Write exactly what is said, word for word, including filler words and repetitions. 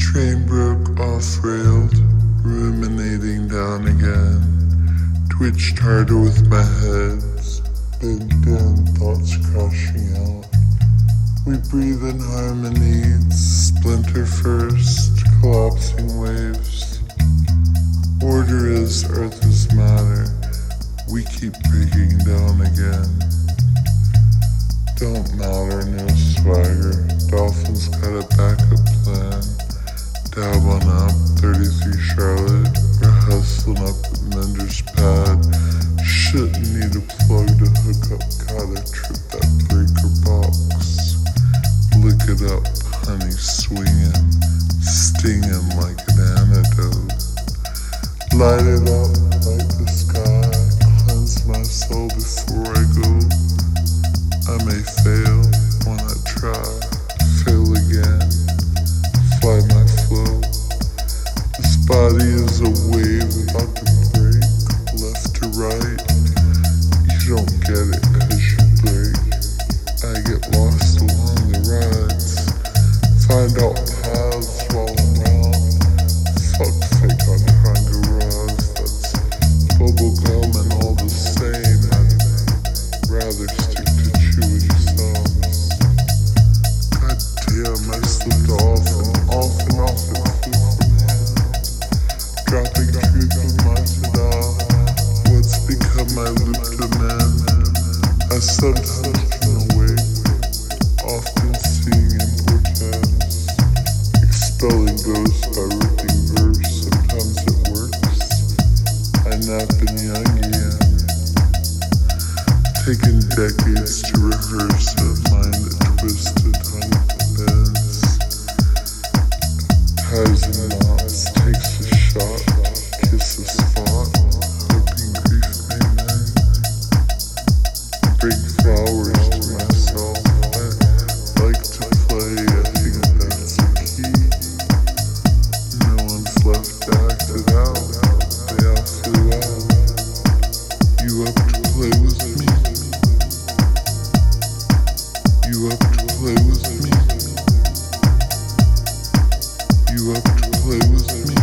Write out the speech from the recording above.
Train broke off-railed, ruminating down again. Twitched harder with my head, bent down, thoughts crashing out. We breathe in harmony, splinter first, collapsing waves. Order is earth is matter, we keep breaking down again. Don't matter, no swagger, dolphins got a backup plan. Dab on up, thirty-three Charlotte, we're hustling up at Mender's pad. Shouldn't need a plug to hook up, gotta trip that breaker box. Lick it up, honey, swinging, stinging like an antidote. Light it up, light the sky, cleanse my soul before I go. I may fail when I try, fail again, fly my flow. This body is a wave about to break, left to right. You don't get it cause you break. I get lost along the rides, find out paths while I'm wrong. Fuck fake on hunger rise, that's bubble gum and all the same. I'd rather stick to chewing thumbs. God damn, I slipped off and off and off and flew from hand. Dropping truth with my tada, what's become my loop to mend. I sometimes turn away, often seeing importance. Expelling ghosts by ripping verse, sometimes it works. I nap in Jungian, taking decades to rehearse a mind that twisted honey bends. Ties and knots, takes a shot, kiss a spot, hoping grief may mend. Bring flowers to myself, I like to play, I think that's the key. No one's left to act it out, they all flew out. You up to play with me? You up to play with me? You up to play with me?